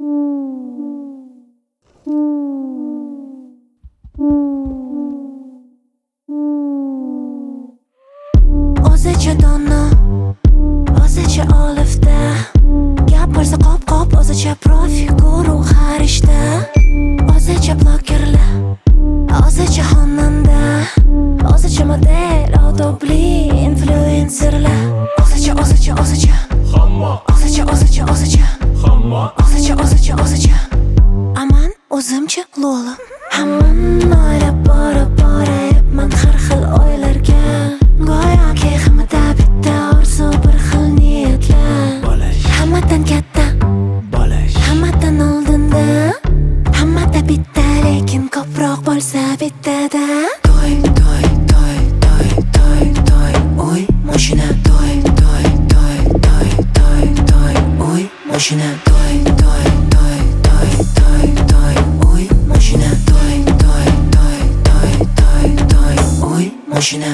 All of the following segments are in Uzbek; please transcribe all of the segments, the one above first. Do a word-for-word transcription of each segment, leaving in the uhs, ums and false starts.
O'zicha dona, o'zicha olifta, gap bo'lsa qop-qop, o'zicha profi, guru har ishda. O'zicha blogerlar, o'zicha xonanda, o'zicha model, odobli influencerlar. O'zicha, o'zicha, o'zicha hamma, o'zicha, o'zicha, o'zicha hamma, o'zicha, o'zicha, o'zicha aman o'zimcha lola. Hammani o'ylab borib borayapman har xil o'ylarga, go'yoki hammada bitta orzu, bir xil niyatlar. Bolash, Hammadan katta, bolash, hammadan oldinda, hammada bitta lekin ko'proq bo'lsa bittada. To'y, to'y, to'y, to'y, to'y, to'y, uy, mashina. To'y, to'y, to'y, to'y, to'y, to'y, uy, mashina. To'y, to'y, to'y, to'y, to'y, to'y, uy, mashina. To'y, to'y, to'y, to'y, to'y, to'y, uy, mashina.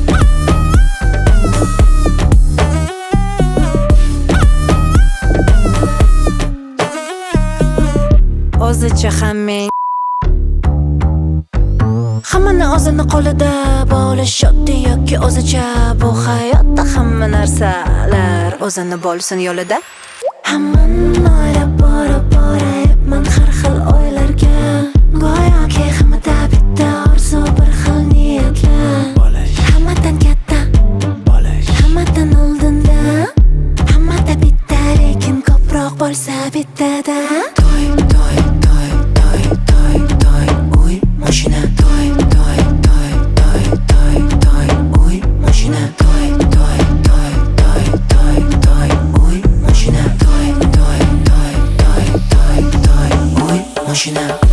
O'zicha hammang hammani o'zini qo'lida bo'lish oddiy yoki o'zicha. Bu hayotda hamma narsalar o'zini bo'lsin yo'lida. Hammani o'ylab borib borayapman har xil o'ylarga, go'yoki hammada bitta orzu, bir xil niyatlar. bolash, Hammadan katta, bolash, hammadan oldinda, hammada bitta lekin ko'proq bo'lsa bittada. To'y, to'y, to'y, to'y, to'y, to'y, uy, mashina. To'y, to'y, to'y, to'y, to'y, to'y, uy, mashina. To'y, to'y, to'y, to'y, to'y, to'y, uy, mashina. To'y, to'y, to'y, to'y, to'y, to'y, uy, mashina.